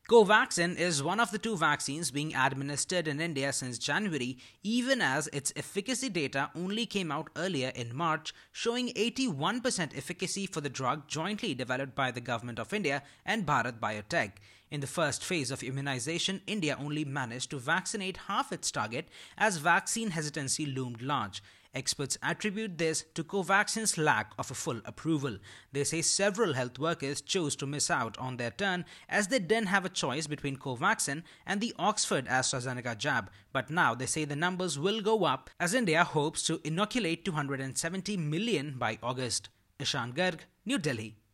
Covaxin is one of the two vaccines being administered in India since January, even as its efficacy data only came out earlier in March, showing 81% efficacy for the drug jointly developed by the Government of India and Bharat Biotech. In the first phase of immunization, India only managed to vaccinate half its target as vaccine hesitancy loomed large. Experts attribute this to Covaxin's lack of a full approval. They say several health workers chose to miss out on their turn as they didn't have a choice between Covaxin and the Oxford AstraZeneca jab. But now they say the numbers will go up as India hopes to inoculate 270 million by August. Ishan Garg, New Delhi.